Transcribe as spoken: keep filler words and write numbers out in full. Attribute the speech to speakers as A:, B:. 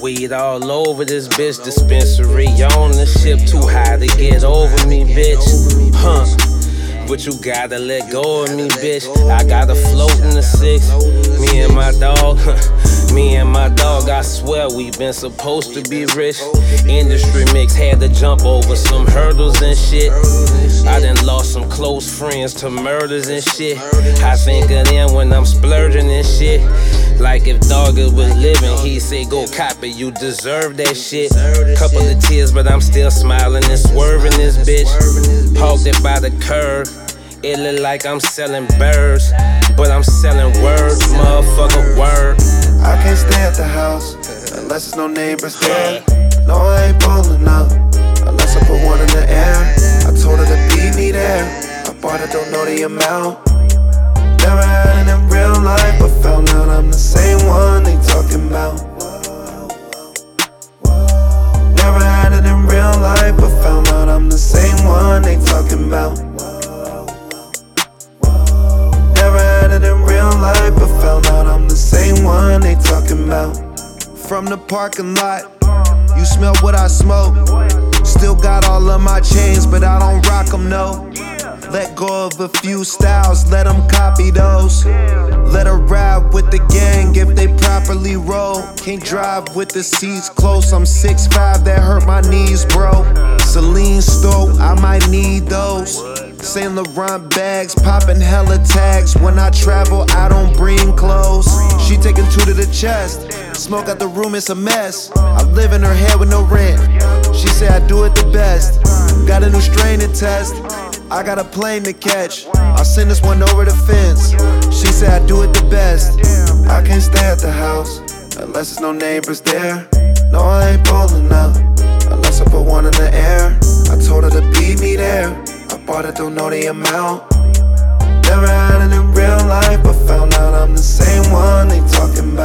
A: Weed all over this bitch dispensary. On the ship too high to get over me, bitch. Huh. But you gotta let go of me, bitch. I gotta float in the six. Me and my dog, me and my dog, I swear we been supposed to be rich. Industry mix had to jump over some hurdles and shit. I done lost some close friends to murders and shit. I think of them when I'm splurging and shit. Like if Dogger was living, he'd say go cop it, you deserve that shit. Couple of tears, but I'm still smiling and swerving this bitch. Parked it by the curb. It look like I'm selling birds, but I'm selling words, motherfucker, word.
B: I can't stay at the house unless there's no neighbors there. No, I ain't pulling up unless I put one in the air. I told her to beat me there. I bought it, don't know the amount. Never had it in real life, but found out I'm the same one they talking about. Never had it in real life, but found out I'm the same one they talking about. Never had it in real life, but found out I'm the same one they talking about. From the parking lot, you smell what I smoke. Still got all of my chains, but I don't rock them, no. Let go of a few styles, let them copy those. Let her ride with the gang if they properly roll. Can't drive with the seats close, I'm six five, that hurt my knees, bro. Celine store, I might need those. Saint Laurent bags, popping hella tags. When I travel, I don't bring clothes. She taking two to the chest. Smoke out the room, it's a mess. I live in her head with no rent. She say I do it the best. Got a new strain to test. I got a plane to catch. I'll send this one over the fence. She say I do it the best. I can't stay at the house unless there's no neighbors there. No, I ain't pulling up unless I put one in the air. I told her to beat me there. I bought it, don't know the amount. Never had it in real life, but found out I'm the same one they talking about.